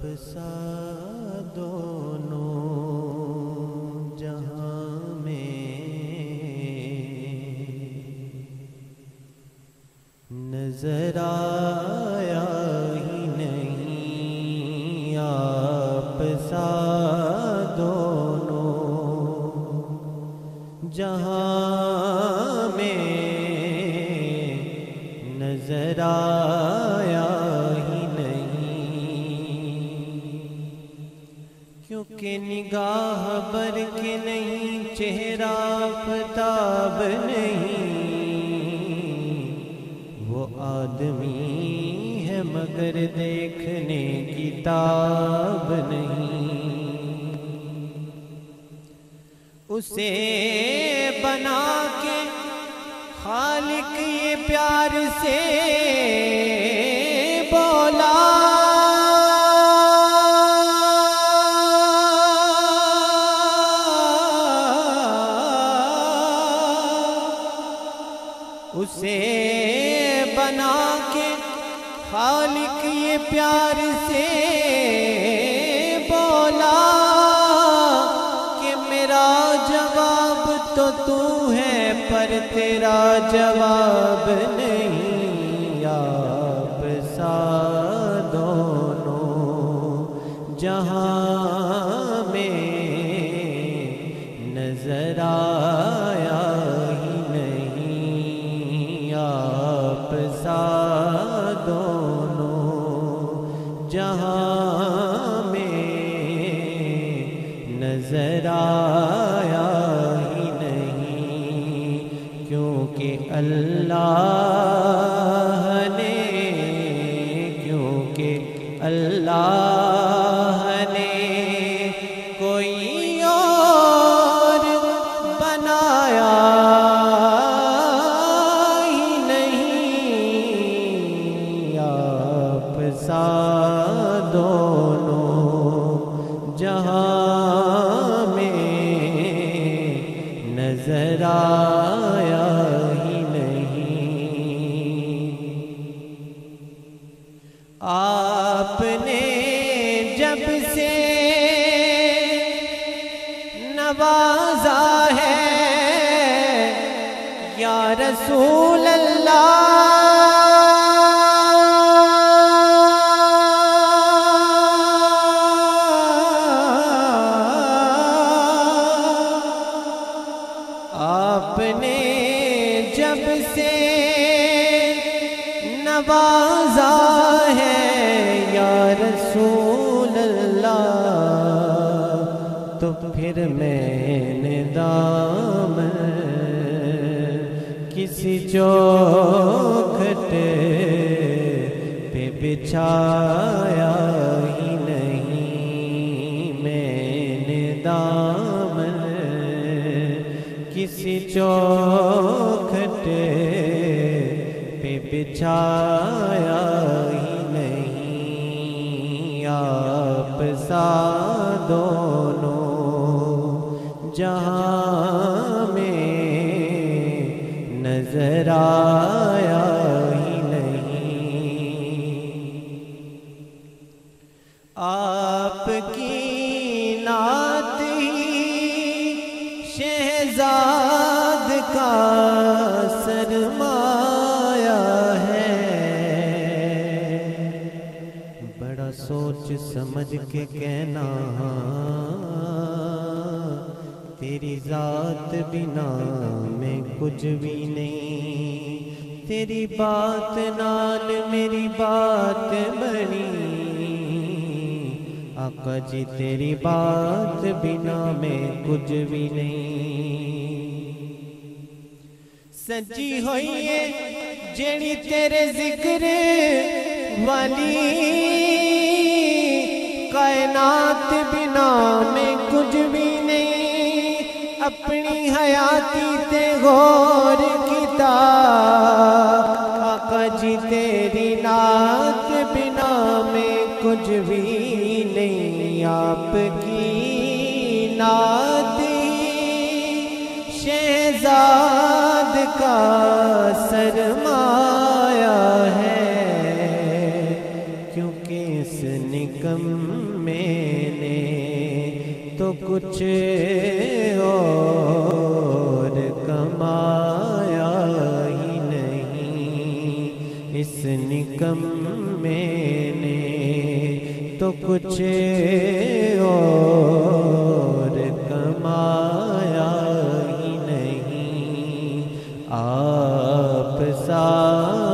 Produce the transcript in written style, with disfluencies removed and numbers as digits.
سا دونوں جہاں میں نظر آیا ہی نہیں آپ سا دونوں جہاں میں نظر آیا ہی نہیں، کیونکہ نگاہ بر کے نہیں، چہرہ آفتاب نہیں، وہ آدمی ہے مگر دیکھنے کی تاب نہیں، اسے بنا کے خالق یہ پیار سے بولا، اسے بنا کے خالق یہ پیار سے بولا کہ میرا جواب تو ہے پر تیرا جواب نہیں، آپ سا دونوں جہاں میں نظر آیا ہی نہیں، آپ سا دونوں جہاں میں نظر آیا ہی نہیں، کیونکہ اللہ نے کوئی اور بنایا ہی نہیں، آپ سا دونوں جہاں میں نظر آیا ہی نہیں، آپ نے جب سے نوازا ہے یا رسول اللہ، آپ نے جب سے نوازا ہے یا رسول اللہ، تو پھر میں نے دامن کسی چوکھٹ پہ بچھایا ہی نہیں، میں نے دامن کسی چوکھٹ پہ بچھایا ہی نہیں، آپ سا دونوں جہاں میں نظر آیا ہی نہیں، آپ کی نعت ہی شہزاد کا سرمایہ ہے، بڑا سوچ سمجھ کے کہنا تیری ذات بنا میں کچھ بھی نہیں، تیری بات نال میری بات بنی، آقا جی تیری بات بنا میں کچھ بھی نہیں، سجی ہوئی ہے جیڑی تیرے ذکر والی، کائنات بنا میں کچھ بھی نہیں، اپنی حیاتی تے غور کیتا، آقا جی تیری نعت بنا میں کچھ بھی نہیں، آپ کی نعت شہزاد کا سرمایہ ہے، کیونکہ اس نکم کچھ اور کمایا ہی نہیں، اس نکمے نے تو کچھ اور کمایا ہی نہیں۔ آپ سا